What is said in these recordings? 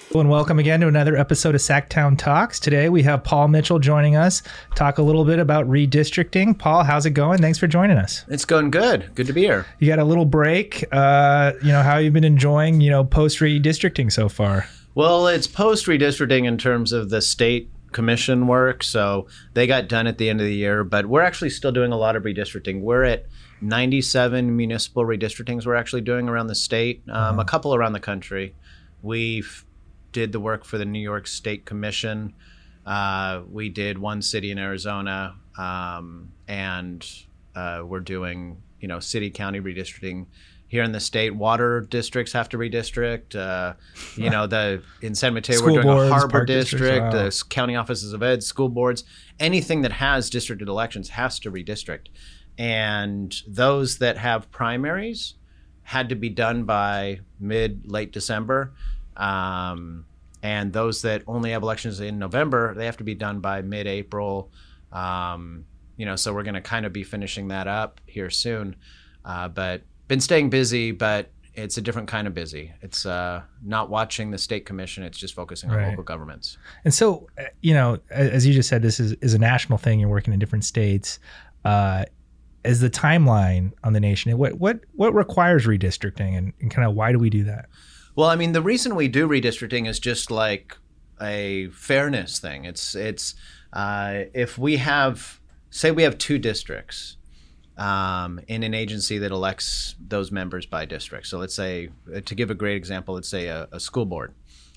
And welcome again to another episode of Sacktown Talks. Today we have Paul Mitchell joining us, talk a little bit about redistricting. Paul, how's it going? Thanks for joining us. It's going good. Good to be here. You got a little break. How you've been enjoying, post redistricting so far? Well, it's post redistricting in terms of the state commission work. So they got done at the end of the year, but we're actually still doing a lot of redistricting. We're at 97 municipal redistrictings we're actually doing around the state, a couple around the country. We've did the work for the New York State Commission. We did one city in Arizona, and we're doing, city county redistricting here in the state. Water districts have to redistrict. In San Mateo, School we're doing boards, a harbor park district, wow. the county offices of ed, school boards. Anything that has districted elections has to redistrict. And those that have primaries had to be done by late December. And those that only have elections in November, they have to be done by mid-April. So we're going to kind of be finishing that up here soon. But been staying busy, but it's a different kind of busy. It's not watching the state commission. It's just focusing on local governments. And so, as you just said, this is a national thing. You're working in different states. As the timeline on the nation, what requires redistricting and kind of why do we do that? Well, I mean, the reason we do redistricting is just like a fairness thing. It's if we have, say we have two districts in an agency that elects those members by district. So let's say, to give a great example, let's say a school board.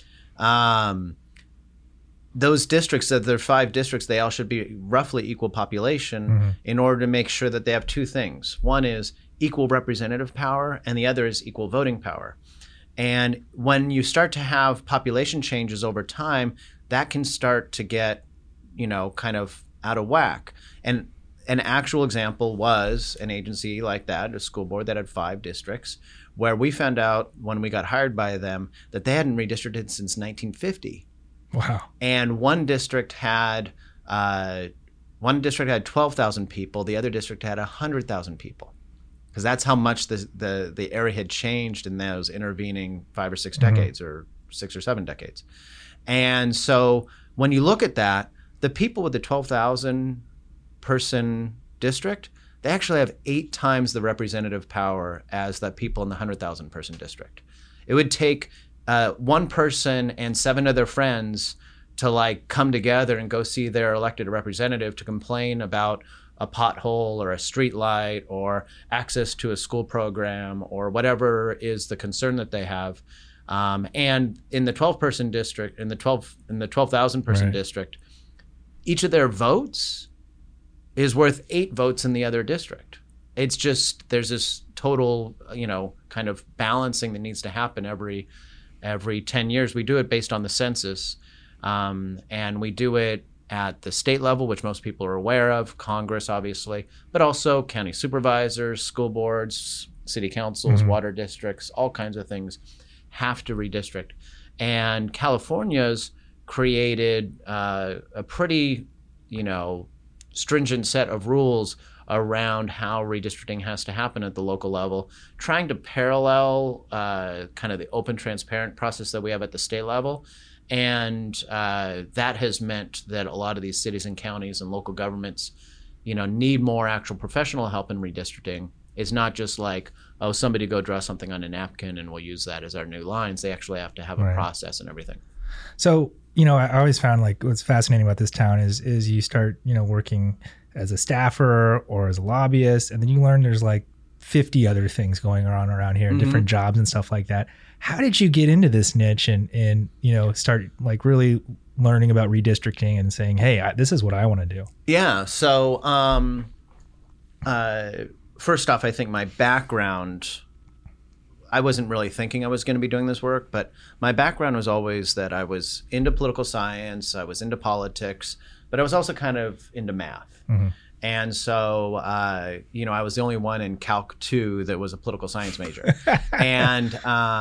Those districts, that there are 5 districts, they all should be roughly equal population in order to make sure that they have two things. One is equal representative power, and the other is equal voting power. And when you start to have population changes over time, that can start to get, kind of out of whack. And an actual example was an agency like that, a school board that had 5 districts, where we found out when we got hired by them that they hadn't redistricted since 1950. Wow. And one district had 12,000 people. The other district had 100,000 people. Because that's how much the area had changed in those intervening 5 or 6 decades, or 6 or 7 decades. And so when you look at that, the people with the 12,000 person district, they actually have 8 times the representative power as the people in the 100,000 person district. It would take one person and 7 of their friends to come together and go see their elected representative to complain about a pothole or a street light or access to a school program or whatever is the concern that they have. And in the 12-person district, in the 12,000 person district, each of their votes is worth 8 votes in the other district. It's just, there's this total, kind of balancing that needs to happen every 10 years. We do it based on the census, and we do it at the state level, which most people are aware of, Congress, obviously, but also county supervisors, school boards, city councils, water districts, all kinds of things have to redistrict. And California's created a pretty, stringent set of rules around how redistricting has to happen at the local level, trying to parallel kind of the open, transparent process that we have at the state level. And that has meant that a lot of these cities and counties and local governments, need more actual professional help in redistricting. It's not just like, oh, somebody go draw something on a napkin and we'll use that as our new lines. They actually have to have a process and everything. So, I always found what's fascinating about this town is you start, working as a staffer or as a lobbyist, and then you learn there's 50 other things going on around here, different jobs and stuff like that. How did you get into this niche and start really learning about redistricting and saying, hey, this is what I want to do? Yeah. So first off, I think my background, I wasn't really thinking I was going to be doing this work, but my background was always that I was into political science, I was into politics, but I was also kind of into math. And so, I was the only one in Calc 2 that was a political science major. And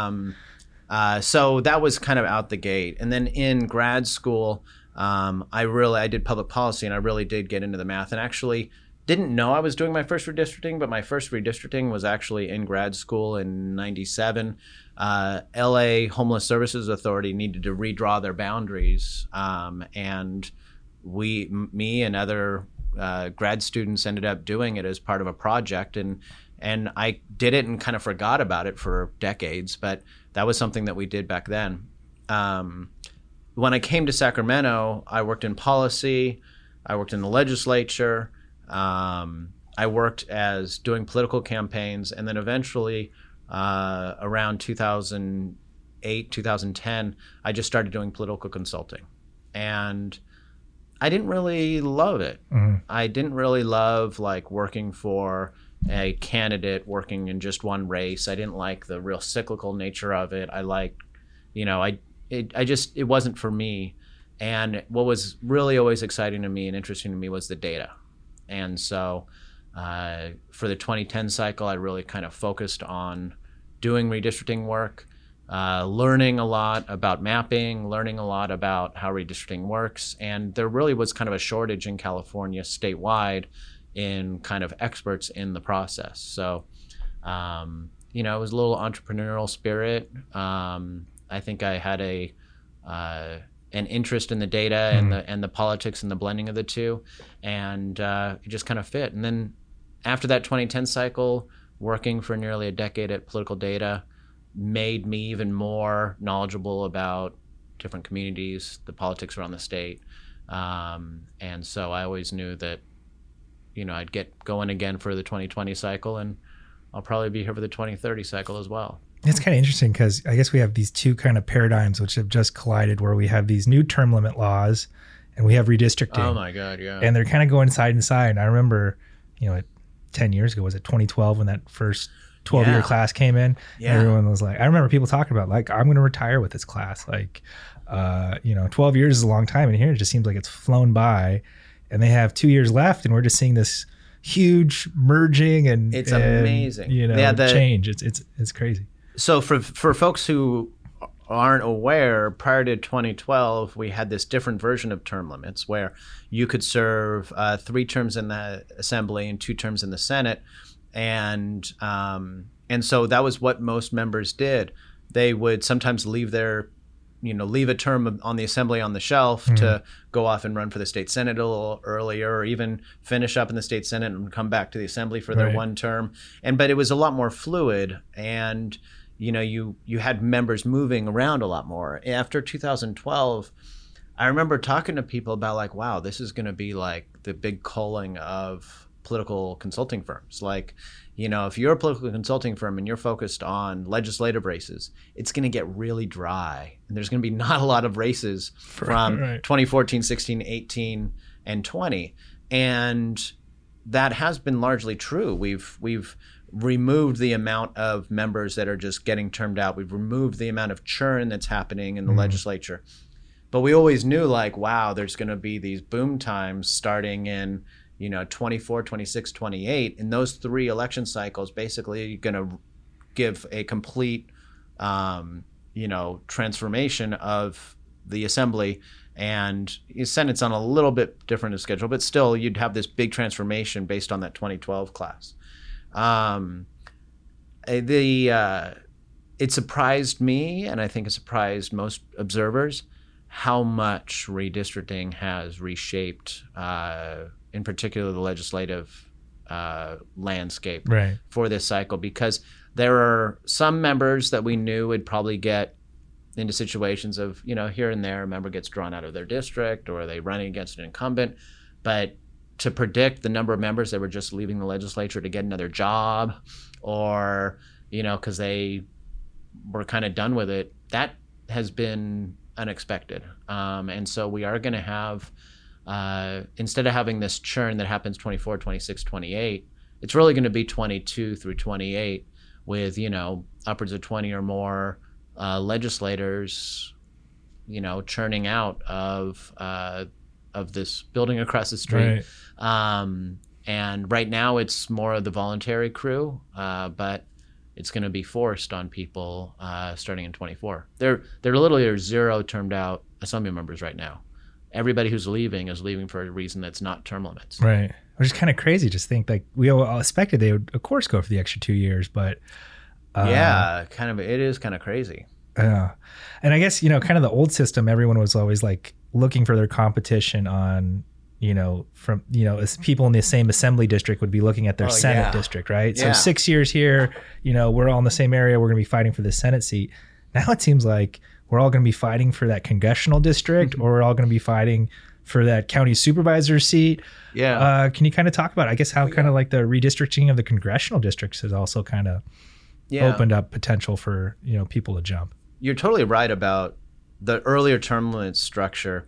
so that was kind of out the gate. And then in grad school, I did public policy, and I really did get into the math. And actually, didn't know I was doing my first redistricting, but my first redistricting was actually in grad school in '97. LA Homeless Services Authority needed to redraw their boundaries, and me and other grad students ended up doing it as part of a project, and I did it and kind of forgot about it for decades, but that was something that we did back then. When I came to Sacramento, I worked in policy, I worked in the legislature, I worked as doing political campaigns, and then eventually around 2008, 2010, I just started doing political consulting. And I didn't really love it. Mm-hmm. I didn't really love like working for a candidate working in just one race. I didn't like the real cyclical nature of it. I liked, it wasn't for me. And what was really always exciting to me and interesting to me was the data. And so for the 2010 cycle, I really kind of focused on doing redistricting work, learning a lot about mapping, learning a lot about how redistricting works. And there really was kind of a shortage in California statewide in kind of experts in the process. So, it was a little entrepreneurial spirit. I think I had an interest in the data and the politics and the blending of the two, and it just kind of fit. And then after that 2010 cycle, working for nearly a decade at Political Data made me even more knowledgeable about different communities, the politics around the state. And so I always knew that, I'd get going again for the 2020 cycle, and I'll probably be here for the 2030 cycle as well. It's kind of interesting because I guess we have these two kind of paradigms which have just collided, where we have these new term limit laws and we have redistricting. Oh my God, yeah. And they're kind of going side and side. And I remember, 10 years ago, was it 2012 when that first 12-year class came in? Yeah. Everyone was like, I remember people talking about like, I'm going to retire with this class. Like, 12 years is a long time. And here it just seems like it's flown by, and they have 2 years left, and we're just seeing this huge merging and it's amazing. Change. It's crazy. So for folks who aren't aware, prior to 2012, we had this different version of term limits where you could serve 3 terms in the Assembly and 2 terms in the Senate. And so that was what most members did. They would sometimes leave a term on the Assembly on the shelf to go off and run for the state Senate a little earlier, or even finish up in the state Senate and come back to the Assembly for their one term. But it was a lot more fluid, and you had members moving around a lot more. After 2012, I remember talking to people about like, wow, this is going to be like the big culling of political consulting firms. Like, if you're a political consulting firm and you're focused on legislative races, it's going to get really dry. And there's going to be not a lot of races from 2014, 16, 18, and 20. And that has been largely true. We've removed the amount of members that are just getting termed out. We've removed the amount of churn that's happening in the legislature. But we always knew like, wow, there's going to be these boom times starting in 24, 26, 28. And those 3 election cycles basically going to give a complete, transformation of the Assembly. And the Senate's on a little bit different of schedule, but still you'd have this big transformation based on that 2012 class. It surprised me, and I think it surprised most observers, how much redistricting has reshaped, in particular, the legislative landscape for this cycle, because there are some members that we knew would probably get into situations of, here and there, a member gets drawn out of their district or they running against an incumbent. But to predict the number of members that were just leaving the legislature to get another job, or, because they were kind of done with it, that has been unexpected. And so we are going to have, instead of having this churn that happens 24, 26, 28, it's really going to be 22 through 28 with, upwards of 20 or more legislators, churning out of this building across the street. And right now it's more of the voluntary crew, but it's going to be forced on people starting in 24. There literally are 0 termed out Assembly members right now. Everybody who's leaving is leaving for a reason that's not term limits. Right. which is kind of crazy. Just think like we all expected they would, of course, go for the extra 2 years, but it is kind of crazy. And I guess, kind of the old system, everyone was always like looking for their competition on, from, as people in the same assembly district would be looking at their Senate district, right? Yeah. So 6 years here, we're all in the same area. We're going to be fighting for the Senate seat. Now it seems like we're all going to be fighting for that congressional district, or we're all going to be fighting for that county supervisor seat. Yeah. Can you kind of talk about, I guess, how kind of like the redistricting of the congressional districts has also kind of opened up potential for, people to jump? You're totally right about the earlier term limit structure.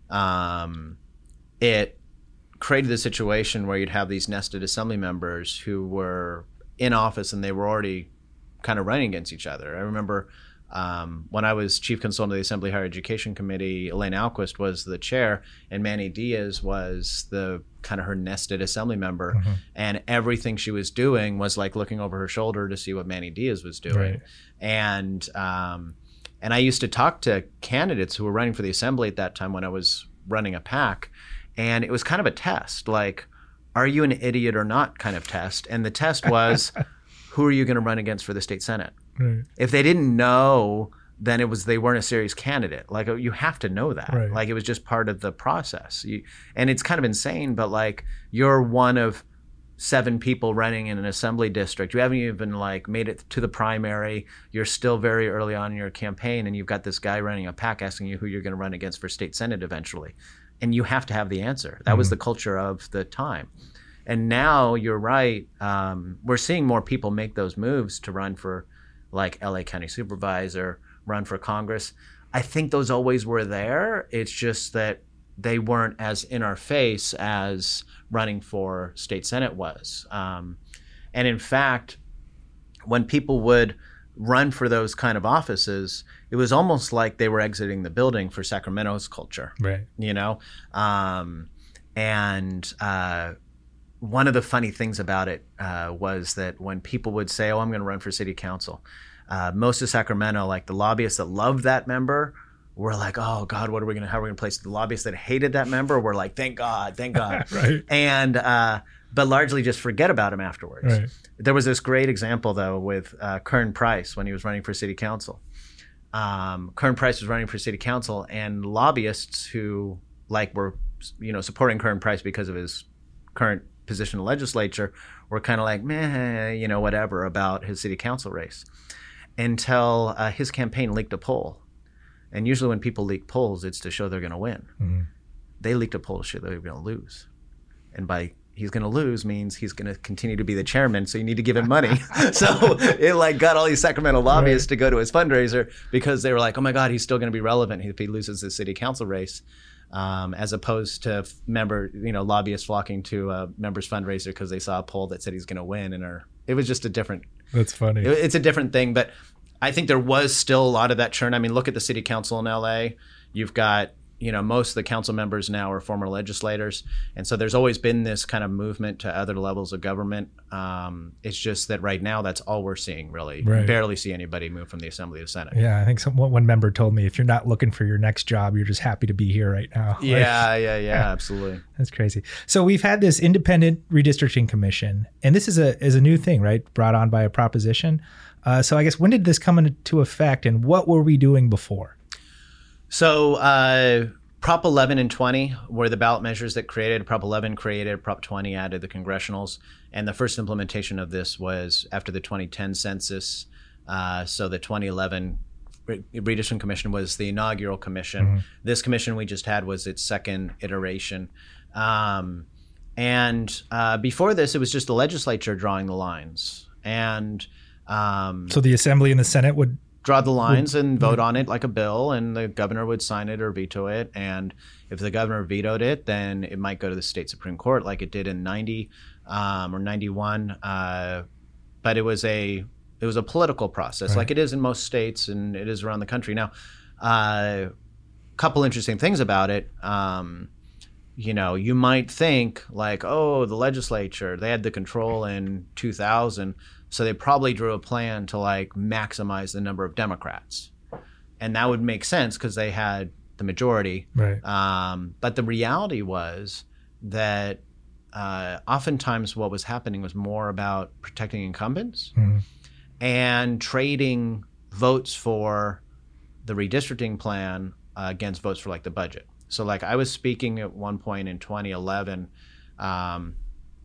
It created the situation where you'd have these nested assembly members who were in office and they were already kind of running against each other. I remember when I was chief consultant of the Assembly Higher Education Committee, Elaine Alquist was the chair, and Manny Diaz was the kind of her nested assembly member. Mm-hmm. And everything she was doing was like looking over her shoulder to see what Manny Diaz was doing. Right. And I used to talk to candidates who were running for the assembly at that time when I was running a PAC, and it was kind of a test, like, are you an idiot or not kind of test. And the test was, who are you going to run against for the state Senate? Right. If they didn't know, then they weren't a serious candidate. Like, you have to know that. Right. Like, it was just part of the process. And it's kind of insane, but like, you're one of 7 people running in an assembly district. You haven't even like made it to the primary. You're still very early on in your campaign, and you've got this guy running a PAC asking you who you're going to run against for state Senate eventually. And you have to have the answer. That was the culture of the time. And now you're right. We're seeing more people make those moves to run for like LA County Supervisor, run for Congress. I think those always were there. It's just that they weren't as in our face as running for state Senate was. And in fact, when people would run for those kind of offices, it was almost like they were exiting the building for Sacramento's culture. Right. One of the funny things about it was that when people would say, oh, I'm going to run for city council, most of Sacramento, like the lobbyists that loved that member, were like, oh God, how are we going to place it? The lobbyists that hated that member were like, thank God. Right. And, but largely just forget about him afterwards. Right. There was this great example though with Kern Price when he was running for city council. Kern Price was running for city council, and lobbyists who like were, supporting Kern Price because of his current position in the legislature were kind of like, meh, whatever about his city council race, until his campaign leaked a poll. And usually when people leak polls, it's to show they're going to win. Mm-hmm. They leaked a poll to show they were going to lose. And by he's going to lose means he's going to continue to be the chairman, so you need to give him money. So it like got all these Sacramento lobbyists to go to his fundraiser because they were like, oh my God, he's still going to be relevant if he loses the city council race. As opposed to lobbyists flocking to a member's fundraiser because they saw a poll that said he's going to win. It was just a different. That's funny. It's a different thing, but I think there was still a lot of that churn. I mean, look at the city council in LA. You've got, most of the council members now are former legislators. And so there's always been this kind of movement to other levels of government. It's just that right now, that's all we're seeing, really. Right. You barely see anybody move from the Assembly to the Senate. Yeah, I think one member told me, if you're not looking for your next job, you're just happy to be here right now. Yeah, absolutely. That's crazy. So we've had this independent redistricting commission, and this is a new thing, right? Brought on by a proposition. So I guess, when did this come into effect, and what were we doing before? So Prop 11 and 20 were the ballot measures that created. Prop 11 created, Prop 20 added the congressionals. And the first implementation of this was after the 2010 census. So the 2011 Redistricting Commission was the inaugural commission. Mm-hmm. This commission we just had was its second iteration. And before this, it was just the legislature drawing the lines. And so the Assembly and the Senate would draw the lines and vote on it like a bill, and the governor would sign it or veto it. And if the governor vetoed it, then it might go to the state Supreme Court like it did in 90 or 91. But it was a political process, like it is in most states and it is around the country. Now, a couple interesting things about it. You might think like, oh, the legislature, they had the control in 2000. So they probably drew a plan to like maximize the number of Democrats. And that would make sense because they had the majority. Right. But the reality was that oftentimes what was happening was more about protecting incumbents and trading votes for the redistricting plan against votes for like the budget. So like I was speaking at one point in 2011, and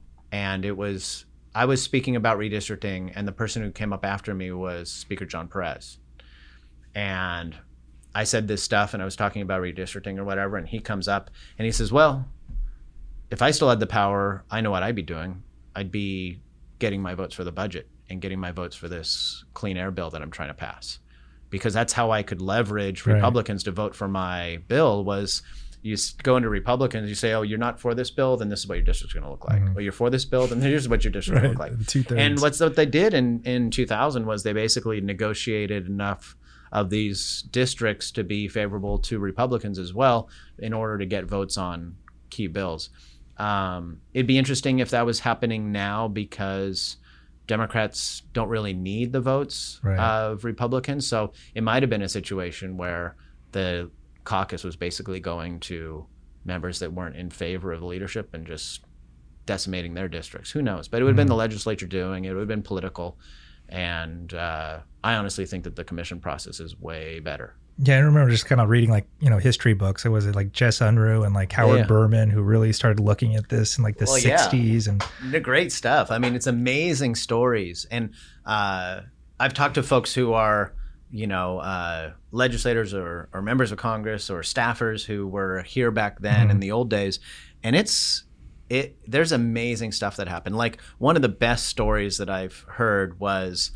I was speaking about redistricting, and the person who came up after me was Speaker John Perez. And I said this stuff, and I was talking about redistricting or whatever, and he comes up and he says, well, if I still had the power, I know what I'd be doing. I'd be getting my votes for the budget and getting my votes for this clean air bill that I'm trying to pass. Because that's how I could leverage Republicans to vote for my bill. Was you go into Republicans, you say, oh, you're not for this bill, then this is what your district's going to look like. Well, you're for this bill, then here's what your district's going to look like. 2/3. And what they did in 2000 was they basically negotiated enough of these districts to be favorable to Republicans as well in order to get votes on key bills. It'd be interesting if that was happening now, because Democrats don't really need the votes of Republicans. So it might have been a situation where the caucus was basically going to members that weren't in favor of the leadership and just decimating their districts. Who knows? But it would have been the legislature doing it. It would have been political. And I honestly think that the commission process is way better. Yeah, I remember just kind of reading history books. It was like Jess Unruh and like Howard Berman, who really started looking at this in like the 60s. And the great stuff. I mean, it's amazing stories. And I've talked to folks who are, legislators or members of Congress or staffers who were here back then in the old days. And there's amazing stuff that happened. Like one of the best stories that I've heard was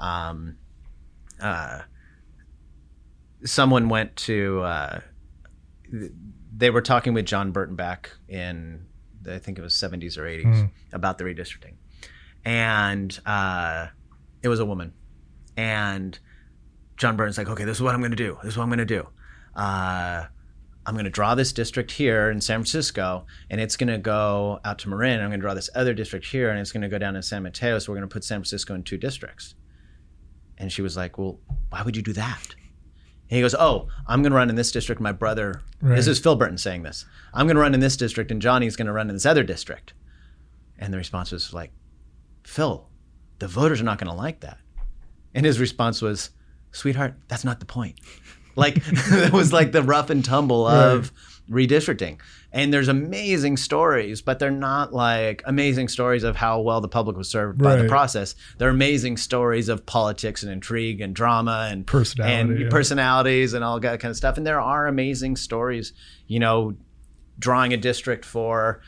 someone went to, they were talking with John Burton back in, I think it was 70s or 80s about the redistricting. And it was a woman. And John Burton's like, okay, this is what I'm going to do. This is what I'm going to do. I'm going to draw this district here in San Francisco, and it's going to go out to Marin. I'm going to draw this other district here, and it's going to go down to San Mateo. So we're going to put San Francisco in 2 districts. And she was like, well, why would you do that? And he goes, oh, I'm going to run in this district. My brother, this is Phil Burton saying this. I'm going to run in this district, and Johnny's going to run in this other district. And the response was like, Phil, the voters are not going to like that. And his response was, sweetheart, that's not the point. Like, it was like the rough and tumble of redistricting. And there's amazing stories, but they're not like amazing stories of how well the public was served by the process. They're amazing stories of politics and intrigue and drama and personalities and all that kind of stuff. And there are amazing stories, drawing a district for,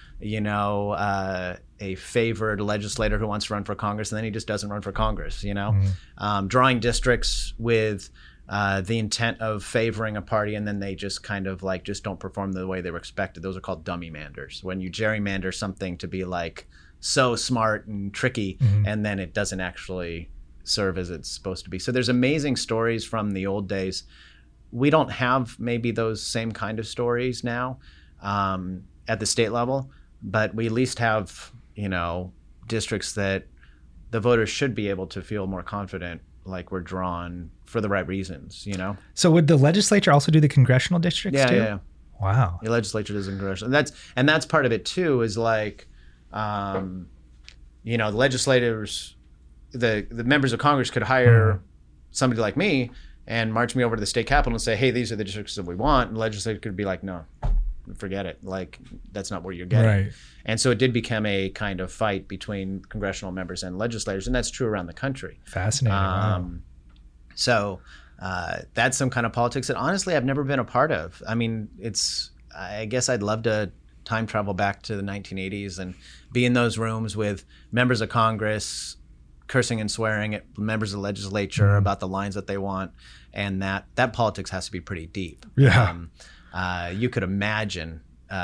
a favored legislator who wants to run for Congress, and then he just doesn't run for Congress, drawing districts with the intent of favoring a party, and then they just kind of like just don't perform the way they were expected. Those are called dummy manders. When you gerrymander something to be like so smart and tricky, and then it doesn't actually serve as it's supposed to be. So there's amazing stories from the old days. We don't have maybe those same kind of stories now at the state level, but we at least have, districts that the voters should be able to feel more confident, like we're drawn for the right reasons, So would the legislature also do the congressional districts too? Yeah. Wow. The legislature does the congressional. And that's part of it too, is like, the legislators, the members of Congress could hire somebody like me and march me over to the state capitol and say, hey, these are the districts that we want. And the legislature could be like, no, forget it. Like, that's not where you're getting. Right. And so it did become a kind of fight between congressional members and legislators, and that's true around the country. Fascinating. Wow. So that's some kind of politics that honestly I've never been a part of. I mean, I guess I'd love to time travel back to the 1980s and be in those rooms with members of Congress cursing and swearing at members of the legislature about the lines that they want, and that politics has to be pretty deep. Yeah. You could imagine,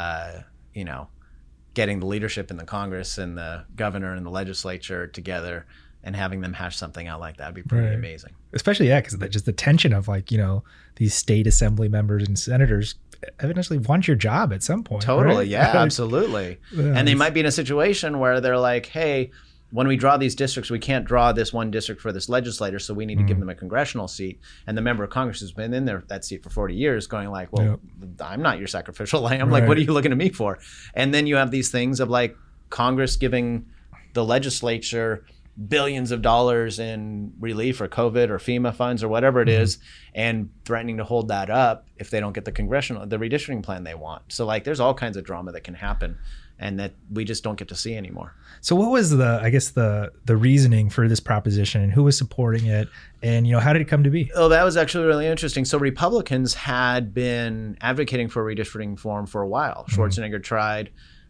getting the leadership in the Congress and the governor and the legislature together and having them hash something out like that would be pretty amazing. Especially, because just the tension of these state assembly members and senators eventually want your job at some point. Totally, right? yeah, absolutely. And they might be in a situation where they're like, hey, when we draw these districts, we can't draw this one district for this legislator, so we need to give them a congressional seat. And the member of Congress has been in that seat for 40 years going like, well, I'm not your sacrificial lamb. Like, what are you looking at me for? And then you have these things of like, Congress giving the legislature billions of dollars in relief or COVID or FEMA funds or whatever it is, and threatening to hold that up if they don't get the redistricting plan they want. So like there's all kinds of drama that can happen and that we just don't get to see anymore. So what was the reasoning for this proposition, and who was supporting it, and how did it come to be? Oh, that was actually really interesting. So Republicans had been advocating for redistricting reform for a while. Schwarzenegger tried,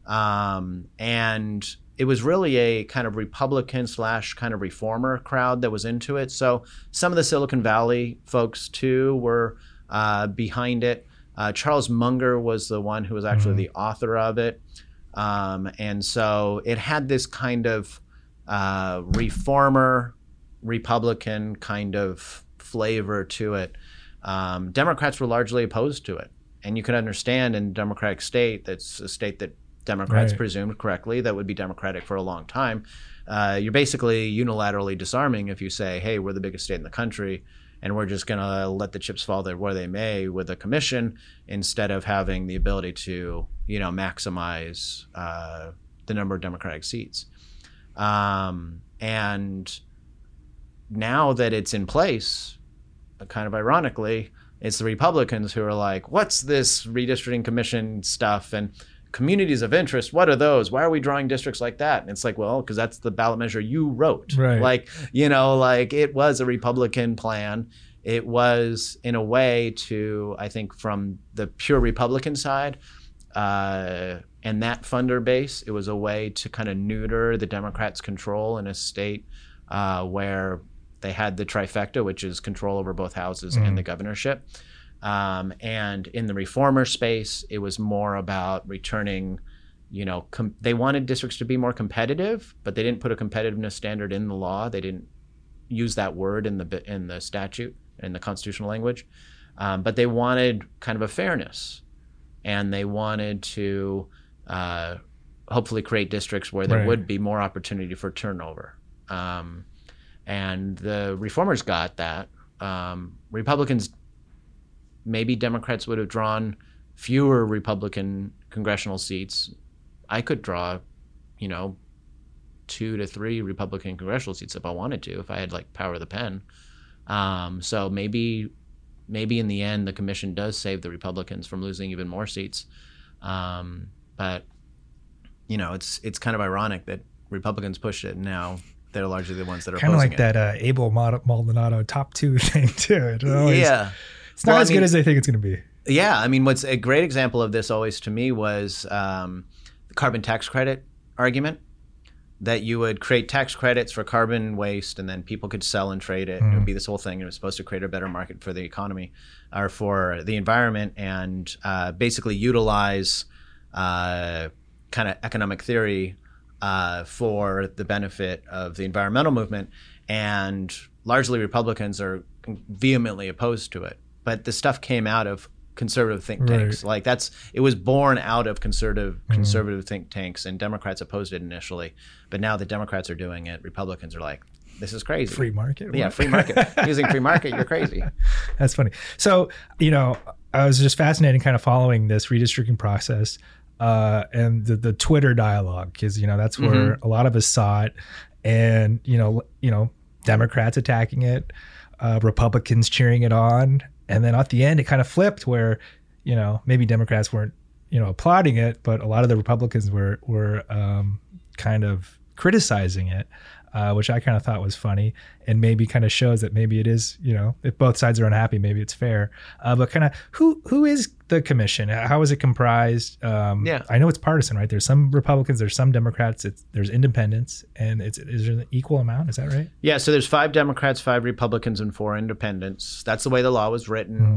and it was really a kind of Republican / kind of reformer crowd that was into it. So some of the Silicon Valley folks too were behind it. Charles Munger was the one who was actually the author of it. And so it had this kind of reformer, Republican kind of flavor to it. Democrats were largely opposed to it. And you can understand in a Democratic state, that's a state that Democrats presumed correctly that would be Democratic for a long time. You're basically unilaterally disarming if you say, hey, we're the biggest state in the country and we're just going to let the chips fall there where they may with a commission, instead of having the ability to, maximize the number of Democratic seats. And now that it's in place, kind of ironically, it's the Republicans who are like, what's this redistricting commission stuff? And communities of interest, what are those? Why are we drawing districts like that? And it's like, well, because that's the ballot measure you wrote. Right. Like, it was a Republican plan. It was in a way to, I think, from the pure Republican side and that funder base, it was a way to kind of neuter the Democrats' control in a state where they had the trifecta, which is control over both houses and the governorship. And in the reformer space, it was more about returning, they wanted districts to be more competitive, but they didn't put a competitiveness standard in the law. They didn't use that word in the statute, in the constitutional language. But they wanted kind of a fairness, and they wanted to hopefully create districts where there would be more opportunity for turnover. And the reformers got that. Republicans, maybe Democrats would have drawn fewer Republican congressional seats. I could draw, 2 to 3 Republican congressional seats if I wanted to, if I had power of the pen. So maybe in the end, the commission does save the Republicans from losing even more seats. But it's kind of ironic that Republicans pushed it, and now they're largely the ones that are kind of like it. that Abel Maldonado top 2 thing too. Yeah. It's not as good as they think it's going to be. Yeah. I mean, what's a great example of this always to me was the carbon tax credit argument, that you would create tax credits for carbon waste and then people could sell and trade it. It would be this whole thing. It was supposed to create a better market for the economy or for the environment, and basically utilize kind of economic theory for the benefit of the environmental movement. And largely Republicans are vehemently opposed to it. But the stuff came out of conservative think tanks. It was born out of conservative think tanks, and Democrats opposed it initially. But now that Democrats are doing it, Republicans are like, this is crazy. Free market? Yeah, free market. Using free market, you're crazy. That's funny. So, I was just fascinated kind of following this redistricting process and the Twitter dialogue, because, that's where a lot of us saw it. And, Democrats attacking it, Republicans cheering it on. And then at the end, it kind of flipped where, maybe Democrats weren't, applauding it, but a lot of the Republicans were kind of criticizing it, which I kind of thought was funny, and maybe kind of shows that maybe it is, if both sides are unhappy, maybe it's fair. But kind of who is the commission? How is it comprised? I know it's partisan, right? There's some Republicans, there's some Democrats, there's independents, and is there an equal amount? Is that right? Yeah. So there's 5 Democrats, 5 Republicans, and 4 independents. That's the way the law was written.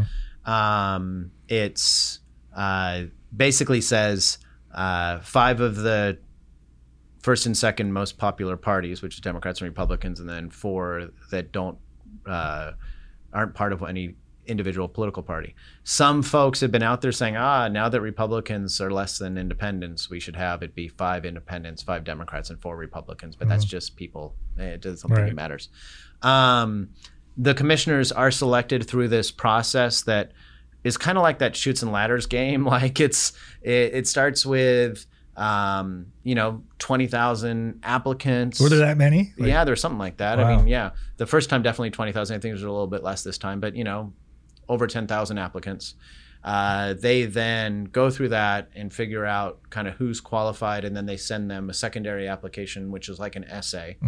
It's basically says 5 of the first and second most popular parties, which is Democrats and Republicans, and then 4 that aren't part of any individual political party. Some folks have been out there saying, now that Republicans are less than independents, we should have it be 5 independents, 5 Democrats, and 4 Republicans. But that's just people. It doesn't think it matters. The commissioners are selected through this process that is kind of like that Chutes and Ladders game. It starts with 20,000 applicants. Were there that many? Yeah, there's something like that. Wow. I mean, yeah, the first time definitely 20,000. I think there's a little bit less this time, but over 10,000 applicants. They then go through that and figure out kind of who's qualified, and then they send them a secondary application, which is like an essay.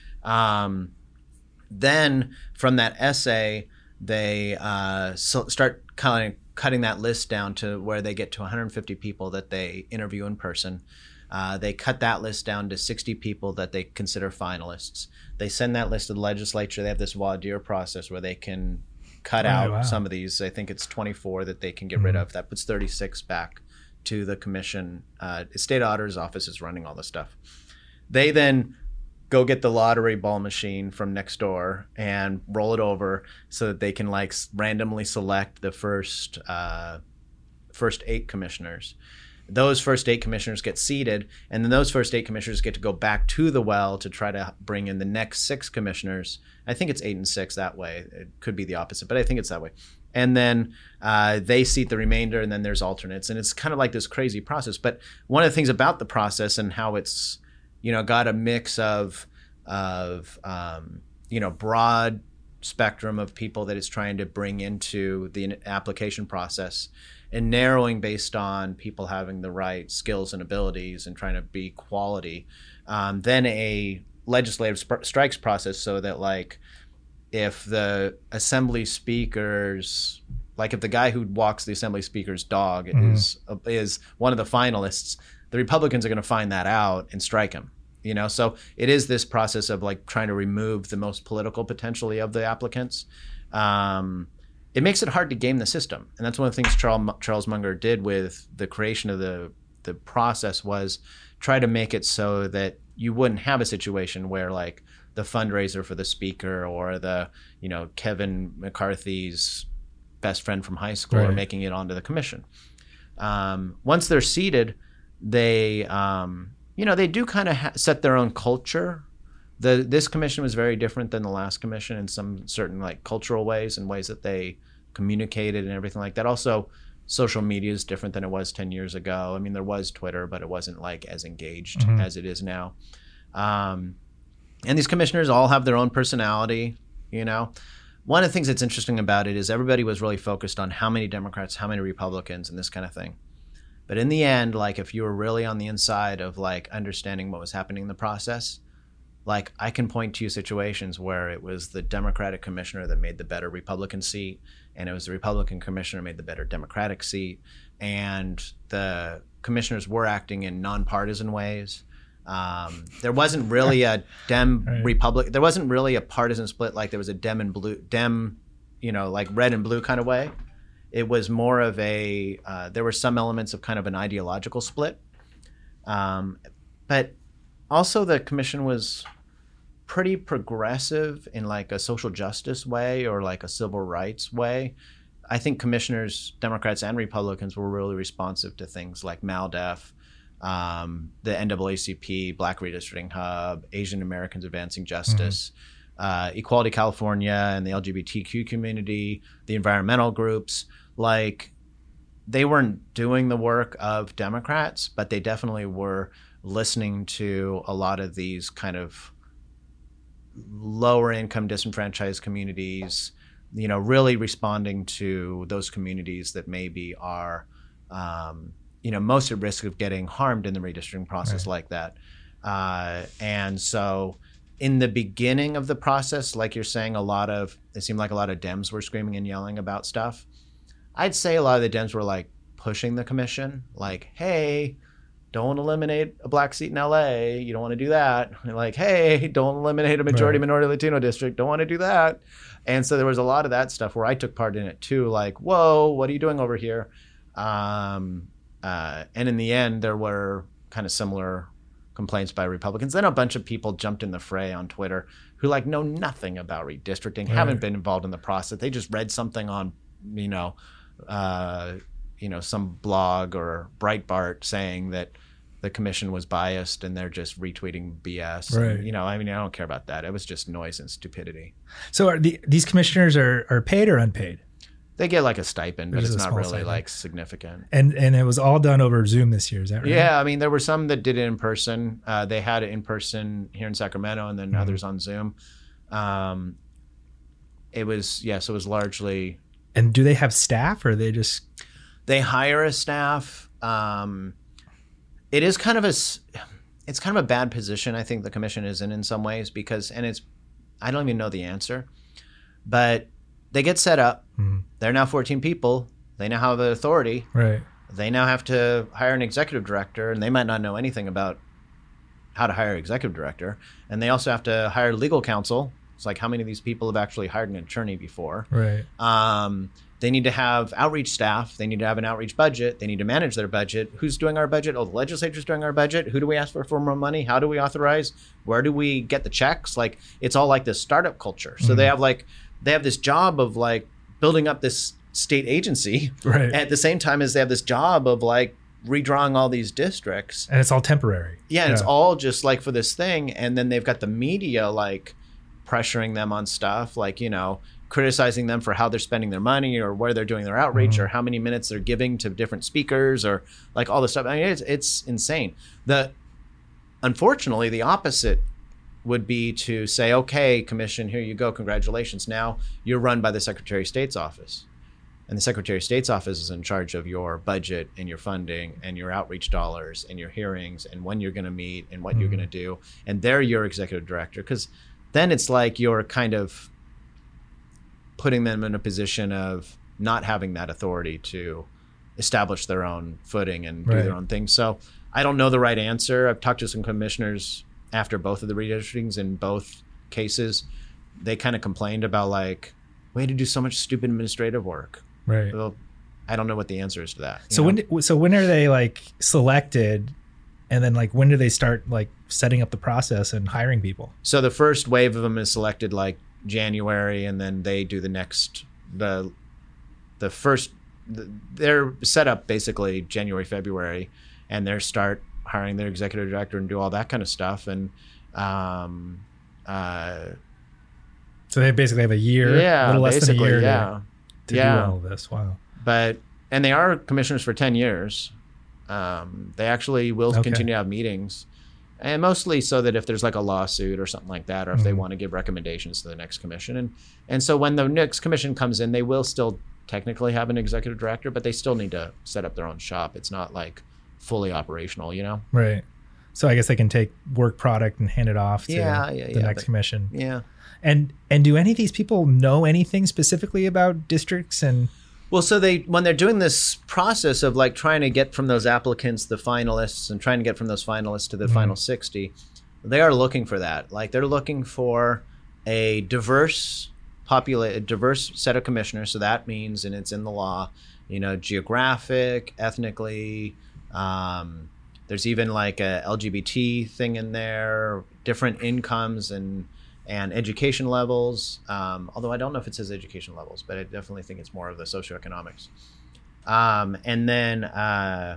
Then from that essay, they start kind of cutting that list down to where they get to 150 people that they interview in person. They cut that list down to 60 people that they consider finalists. They send that list to the legislature. They have this voir dire process where they can cut out some of these. I think it's 24 that they can get rid of. That puts 36 back to the commission. State auditor's office is running all this stuff. They then go get the lottery ball machine from next door and roll it over so that they can like randomly select the first 8 commissioners. Those first 8 commissioners get seated, and then those first 8 commissioners get to go back to the well to try to bring in the next 6 commissioners. I think it's 8 and 6 that way. It could be the opposite, but I think it's that way. And then they seat the remainder, and then there's alternates. And it's kind of like this crazy process. But one of the things about the process and how it's got a mix of broad spectrum of people that it's trying to bring into the application process, and narrowing based on people having the right skills and abilities and trying to be quality. Then a legislative strikes process, so that like if the assembly speakers, like if the guy who walks the assembly speaker's dog is one of the finalists, the Republicans are going to find that out and strike him. So it is this process of like trying to remove the most political potentially of the applicants. It makes it hard to game the system, and that's one of the things Charles Munger did with the creation of the process, was try to make it so that you wouldn't have a situation where like the fundraiser for the speaker or the Kevin McCarthy's best friend from high school are making it onto the commission. Once they're seated, they they do kind of set their own culture. This commission was very different than the last commission in some certain like cultural ways and ways that they communicated and everything like that. Also, social media is different than it was 10 years ago. I mean, there was Twitter, but it wasn't like as engaged as it is now. And these commissioners all have their own personality. One of the things that's interesting about it is everybody was really focused on how many Democrats, how many Republicans, and this kind of thing. But in the end, like if you were really on the inside of like understanding what was happening in the process, like I can point to situations where it was the Democratic commissioner that made the better Republican seat, and it was the Republican commissioner who made the better Democratic seat, and the commissioners were acting in nonpartisan ways. There wasn't really a Republic. There wasn't really a partisan split like there was a Dem and blue, like red and blue kind of way. It was more of a, there were some elements of kind of an ideological split. But also the commission was pretty progressive in like a social justice way or like a civil rights way. I think commissioners, Democrats and Republicans, were really responsive to things like MALDEF, the NAACP, Black Redistricting Hub, Asian Americans Advancing Justice, Equality California and the LGBTQ community, the environmental groups. Like they weren't doing the work of Democrats, but they definitely were listening to a lot of these kind of lower income disenfranchised communities, really responding to those communities that maybe are, most at risk of getting harmed in the redistricting process like that. And so in the beginning of the process, like you're saying, it seemed like a lot of Dems were screaming and yelling about stuff. I'd say a lot of the Dems were like pushing the commission, like, hey, don't eliminate a black seat in LA. You don't want to do that. And like, hey, don't eliminate a majority minority Latino district. Don't want to do that. And so there was a lot of that stuff where I took part in it too. Like, whoa, what are you doing over here? And in the end, there were kind of similar complaints by Republicans. Then a bunch of people jumped in the fray on Twitter who like know nothing about redistricting, haven't been involved in the process. They just read something on, some blog or Breitbart saying that the commission was biased and they're just retweeting BS. Right. And, I don't care about that. It was just noise and stupidity. So are these commissioners are paid or unpaid? They get like a stipend, but Which is it's a not small really stipend. like significant. And it was all done over Zoom this year. Is that right? Yeah, I mean, there were some that did it in person. They had it in person here in Sacramento, and then others on Zoom. It was largely. And do they have staff, or they just? They hire a staff. It is kind of it's kind of a bad position. I think the commission is in some ways because, I don't even know the answer, but they get set up. They're now 14 people. They now have the authority. Right. They now have to hire an executive director, and they might not know anything about how to hire an executive director. And they also have to hire legal counsel. It's like, how many of these people have actually hired an attorney before? Right. They need to have outreach staff. They need to have an outreach budget. They need to manage their budget. Who's doing our budget? Oh, the legislature's doing our budget. Who do we ask for more money? How do we authorize? Where do we get the checks? Like, it's all like this startup culture. So they have this job of like building up this state agency, right, at the same time as they have this job of like redrawing all these districts. And it's all temporary. Yeah, and it's all just like for this thing. And then they've got the media like pressuring them on stuff, like, criticizing them for how they're spending their money or where they're doing their outreach or how many minutes they're giving to different speakers or like all this stuff. I mean, it's insane. Unfortunately, the opposite would be to say, okay, commission, here you go. Congratulations. Now you're run by the Secretary of State's office. And the Secretary of State's office is in charge of your budget and your funding and your outreach dollars and your hearings and when you're going to meet and what you're going to do. And they're your executive director. Because then it's like you're kind of putting them in a position of not having that authority to establish their own footing and do their own thing. So I don't know the right answer. I've talked to some commissioners after both of the redistrictings in both cases. They kind of complained about like, we had to do so much stupid administrative work. Right. Well, I don't know what the answer is to that. So when are they like selected, and then like when do they start like setting up the process and hiring people? So the first wave of them is selected like January, and then they do they're set up basically January, February, and they start hiring their executive director and do all that kind of stuff. And so they basically have a year, a little less than a year to do all of this. Wow. And they are commissioners for 10 years. They actually will continue to have meetings, and mostly so that if there's like a lawsuit or something like that, or if they want to give recommendations to the next commission. And so when the next commission comes in, they will still technically have an executive director, but they still need to set up their own shop. It's not like fully operational, Right. So I guess they can take work product and hand it off to the next commission. Yeah. And do any of these people know anything specifically about districts and? Well, so when they're doing this process of like trying to get from those applicants the finalists and trying to get from those finalists to the final 60, they are looking for that. Like they're looking for a diverse set of commissioners. So that means, and it's in the law, geographic, ethnically. There's even like a LGBT thing in there, different incomes and education levels, although I don't know if it says education levels, but I definitely think it's more of the socioeconomics. And then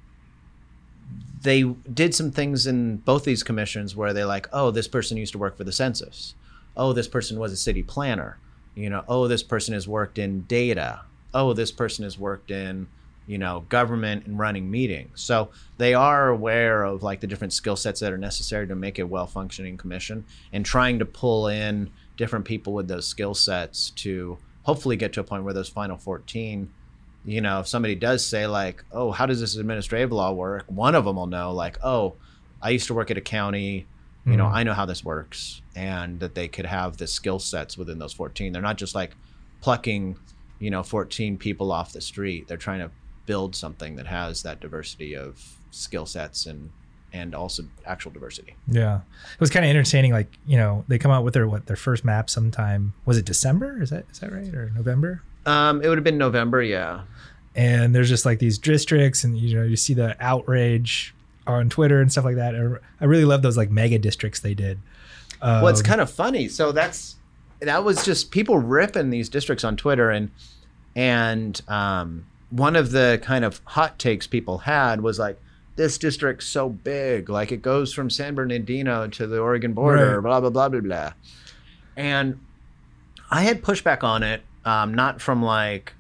they did some things in both these commissions where they like, oh, this person used to work for the census. Oh, this person was a city planner. Oh, this person has worked in data. Oh, this person has worked in government and running meetings. So they are aware of like the different skill sets that are necessary to make a well-functioning commission, and trying to pull in different people with those skill sets to hopefully get to a point where those final 14, if somebody does say like, oh, how does this administrative law work? One of them will know like, oh, I used to work at a county, I know how this works, and that they could have the skill sets within those 14. They're not just like plucking, 14 people off the street. They're trying to build something that has that diversity of skill sets and also actual diversity. Yeah. It was kind of entertaining. Like, they come out with their first map sometime. Was it December? Is that right? Or November? It would have been November. Yeah. And there's just like these districts, and, you see the outrage on Twitter and stuff like that. I really love those like mega districts they did. Well, it's kind of funny. So that was just people ripping these districts on Twitter, and one of the kind of hot takes people had was like, this district's so big, like it goes from San Bernardino to the Oregon border, blah, blah, blah, blah, blah. And I had pushback on it, not from like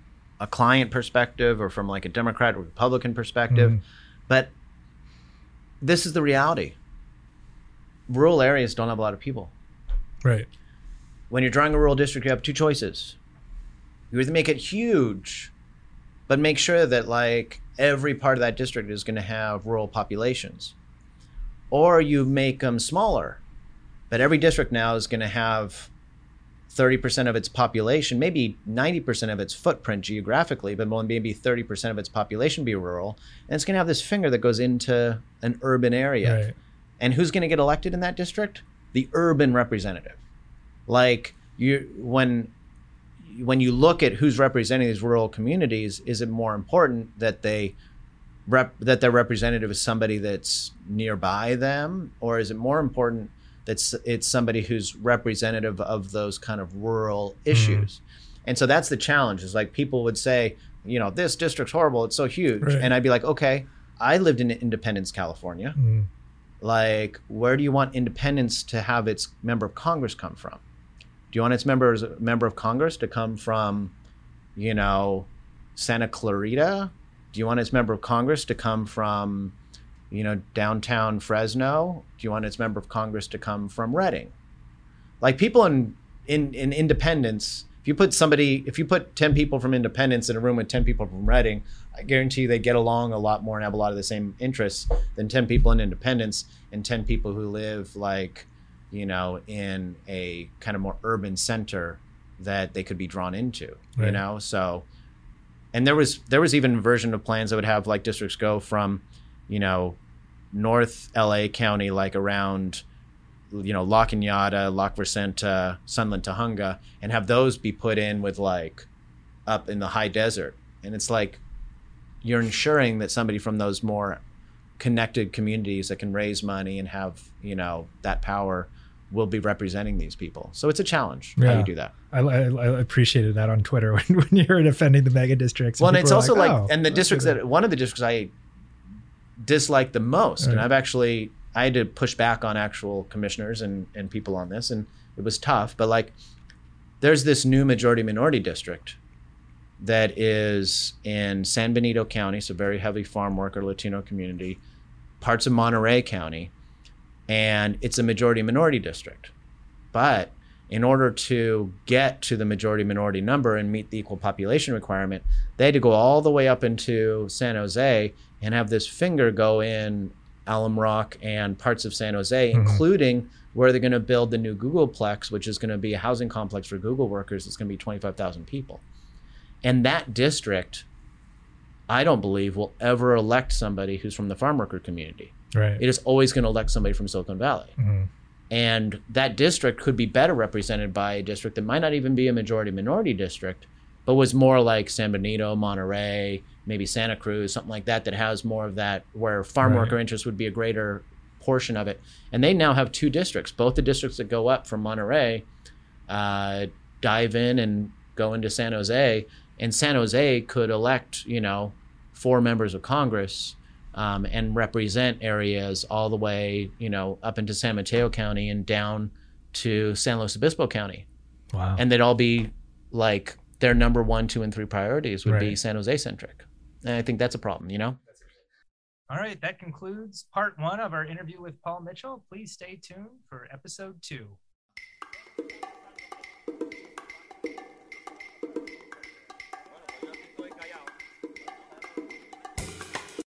a client perspective or from like a Democrat or Republican perspective. But this is the reality. Rural areas don't have a lot of people. Right. When you're drawing a rural district, you have two choices. You either make it huge, but make sure that like every part of that district is going to have rural populations, or you make them smaller, but every district now is going to have 30% of its population, maybe 90% of its footprint geographically, but maybe 30% of its population be rural, and it's going to have this finger that goes into an urban area. Right. And who's going to get elected in that district? The urban representative. Like when you look at who's representing these rural communities, is it more important that their representative is somebody that's nearby them, or is it more important that it's somebody who's representative of those kind of rural issues? And so that's the challenge. Is like people would say, this district's horrible, it's so huge. Right. And I'd be like, okay, I lived in Independence, California. Like, where do you want Independence to have its member of Congress come from? Do you want its member of Congress to come from, Santa Clarita? Do you want its member of Congress to come from, downtown Fresno? Do you want its member of Congress to come from Redding? Like, people in Independence, if you put 10 people from Independence in a room with 10 people from Redding, I guarantee you they get along a lot more and have a lot of the same interests than 10 people in Independence and 10 people who live like, in a kind of more urban center that they could be drawn into, right. So, and there was even a version of plans that would have like districts go from, North LA County, like around, La Cañada, La Crescenta, Sunland, Tujunga, and have those be put in with like up in the high desert. And it's like, you're ensuring that somebody from those more connected communities that can raise money and have, that power will be representing these people. So it's a challenge how you do that. I appreciated that on Twitter when you were defending the mega districts. Well, and it's also and the districts one of the districts I dislike the most, and I had to push back on actual commissioners and people on this, and it was tough, but like there's this new majority minority district that is in San Benito County, so very heavy farm worker Latino community, parts of Monterey County, and it's a majority minority district. But in order to get to the majority minority number and meet the equal population requirement, they had to go all the way up into San Jose and have this finger go in Alum Rock and parts of San Jose, including where they're going to build the new Googleplex, which is going to be a housing complex for Google workers. It's going to be 25,000 people. And that district, I don't believe, will ever elect somebody who's from the farm worker community. Right. It is always going to elect somebody from Silicon Valley. And that district could be better represented by a district that might not even be a majority minority district, but was more like San Benito, Monterey, maybe Santa Cruz, something like that, that has more of that, where farm worker interest would be a greater portion of it. And they now have two districts. Both the districts that go up from Monterey dive in and go into San Jose. And San Jose could elect, 4 members of Congress and represent areas all the way, up into San Mateo County and down to San Luis Obispo County. Wow. And they'd all be like, their number 1, 2, and 3 priorities would be San Jose centric. And I think that's a problem, All right, that concludes part 1 of our interview with Paul Mitchell. Please stay tuned for episode 2.